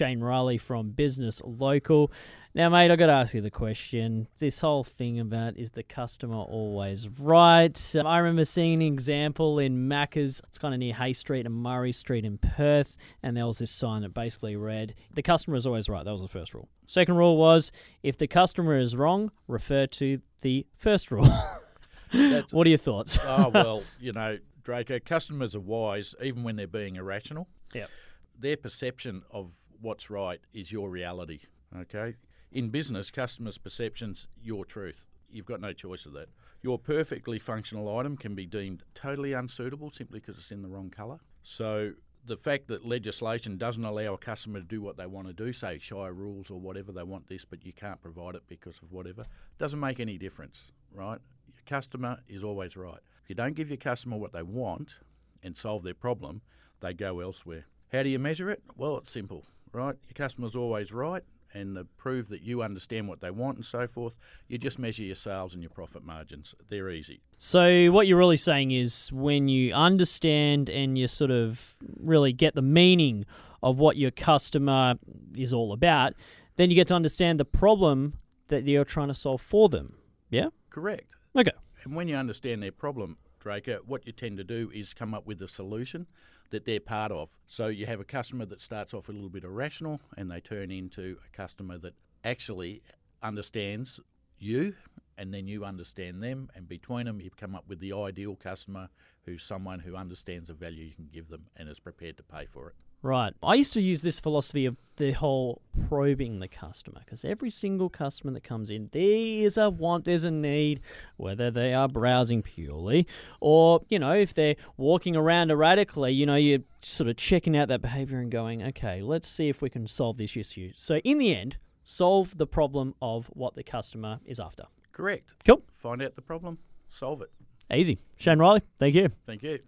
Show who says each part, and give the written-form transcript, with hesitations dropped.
Speaker 1: Shane Riley from Business Local. Now, mate, I've got to ask you the question. This whole thing about is the customer always right? I remember seeing an example in Macca's. It's kind of near Hay Street and Murray Street in Perth. And there was this sign that basically read, the customer is always right. That was the first rule. Second rule was, if the customer is wrong, refer to the first rule. What are your thoughts?
Speaker 2: Oh, well, Draco, customers are wise even when they're being irrational.
Speaker 1: Yep.
Speaker 2: Their perception of what's right is your reality, okay? In business, customers' perception's your truth. You've got no choice of that. Your perfectly functional item can be deemed totally unsuitable simply because it's in the wrong colour. So the fact that legislation doesn't allow a customer to do what they want to do, say Shire rules or whatever, they want this but you can't provide it because of whatever, doesn't make any difference, right? Your customer is always right. If you don't give your customer what they want and solve their problem, they go elsewhere. How do you measure it? Well, it's simple, right? Your customer's always right, and to prove that you understand what they want and so forth, you just measure your sales and your profit margins. They're easy.
Speaker 1: So what you're really saying is when you understand and you sort of really get the meaning of what your customer is all about, then you get to understand the problem that you're trying to solve for them. Yeah?
Speaker 2: Correct.
Speaker 1: Okay.
Speaker 2: And when you understand their problem, Draco, what you tend to do is come up with a solution that they're part of. So you have a customer that starts off a little bit irrational and they turn into a customer that actually understands you and then you understand them, and between them you come up with the ideal customer who's someone who understands the value you can give them and is prepared to pay for it.
Speaker 1: Right. I used to use this philosophy of the whole probing the customer, because every single customer that comes in, there's a want, there's a need, whether they are browsing purely or, if they're walking around erratically, you're sort of checking out that behavior and going, okay, let's see if we can solve this issue. So in the end, solve the problem of what the customer is after.
Speaker 2: Correct.
Speaker 1: Cool.
Speaker 2: Find out the problem, solve it.
Speaker 1: Easy. Shane Riley, thank you.
Speaker 2: Thank you.